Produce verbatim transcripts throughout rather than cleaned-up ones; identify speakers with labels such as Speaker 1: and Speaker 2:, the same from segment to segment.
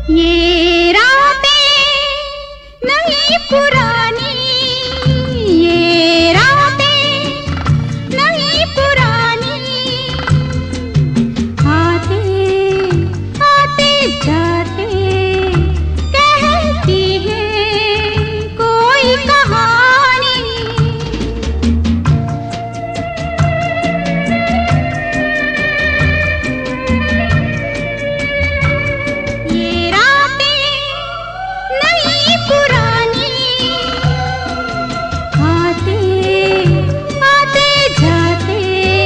Speaker 1: ये रातें नहीं पुरानी, ये रातें नहीं पुरानी, आते आते जाते कहती है कोई कहानी। ये रातें नहीं पुरानी, आते आते जाते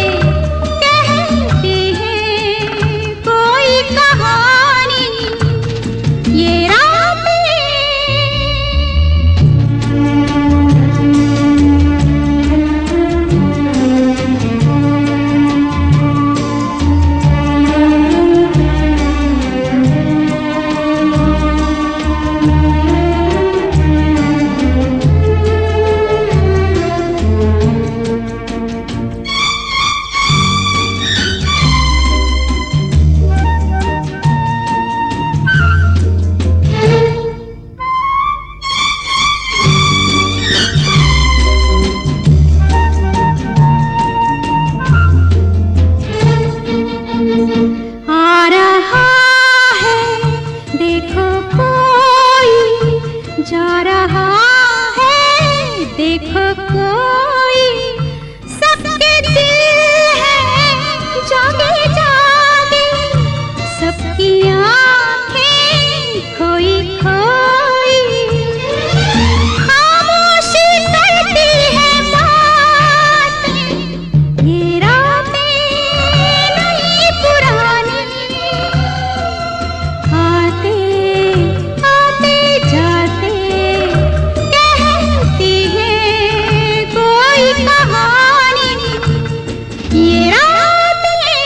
Speaker 1: कहती है कोई कहानी। ये रातें आ रहा है देखो कोई, जा रहा है देखो कोई, सबके दिल है जागे जागे, सबकी आँखें खोई खोई, खामोशी करती है बातें। ये रातें नहीं पुरानी, आते आते जाते कहती है कोई कहानी। ये रातें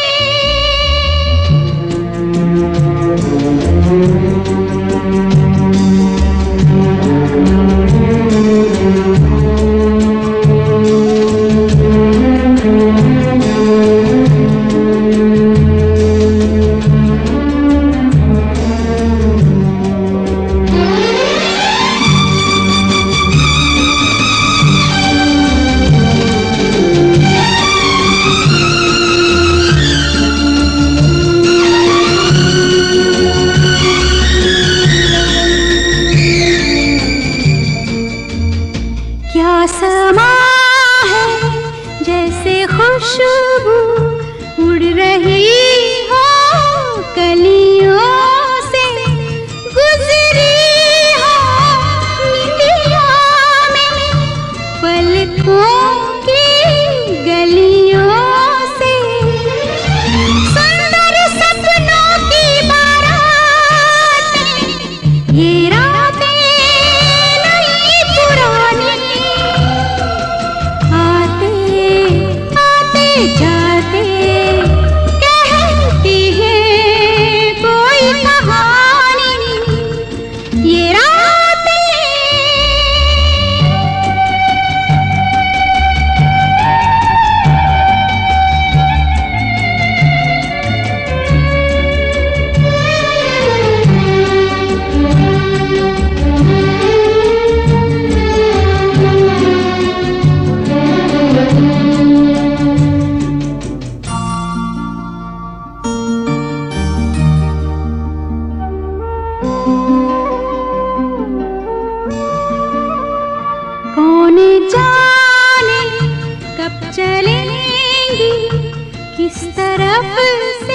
Speaker 1: क्या समा है जैसे खुशबू उड़ रही हो कलियों से, गुजरी हो निंदिया में पलकों की गलियों से, सुंदर सपनों की बारात। ये रातें नहीं पुरानी, आते आते जाते कहती है कोई कहानी। ये रातें कौन जाने कब चलेंगी किस तरफ से